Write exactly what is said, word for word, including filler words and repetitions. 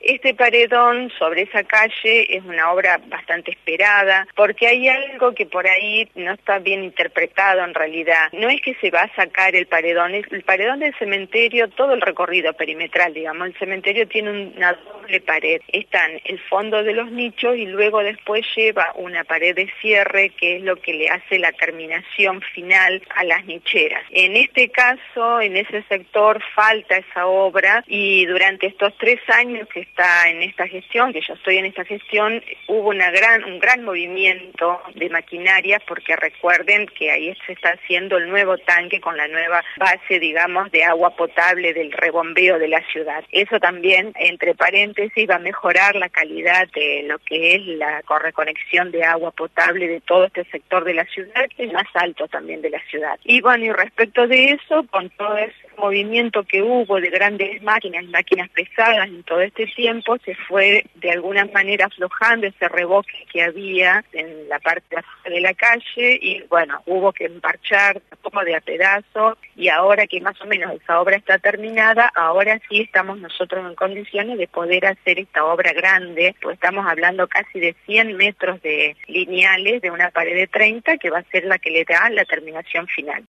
Este paredón sobre esa calle es una obra bastante esperada, porque hay algo que por ahí no está bien interpretado en realidad. No es que se va a sacar el paredón, el paredón del cementerio, todo el recorrido perimetral, digamos, el cementerio tiene una doble pared. Están el fondo de los nichos y luego después lleva una pared de cierre que es lo que le hace la terminación final a las nicheras. En este caso, en ese sector falta esa obra y durante estos tres años que está en esta gestión, que yo estoy en esta gestión, hubo una gran, un gran movimiento de maquinaria porque recuerden que ahí se está haciendo el nuevo tanque con la nueva base, digamos, de agua potable del rebombeo de la ciudad. Eso también, entre paréntesis, va a mejorar la calidad de lo que es la reconexión de agua potable de todo este sector de la ciudad, que es más alto también de la ciudad. Y bueno, y respecto de eso, con todo ese movimiento que hubo de grandes máquinas, máquinas pesadas en todo este tiempo, se fue de alguna manera aflojando ese reboque que había en la parte de la calle y bueno, hubo que emparchar como de a pedazo y ahora que más o menos esa obra está terminada, ahora sí estamos nosotros en condiciones de poder hacer esta obra grande, pues estamos hablando casi de cien metros de lineales de una pared de treinta que va a ser la que le da la terminación final.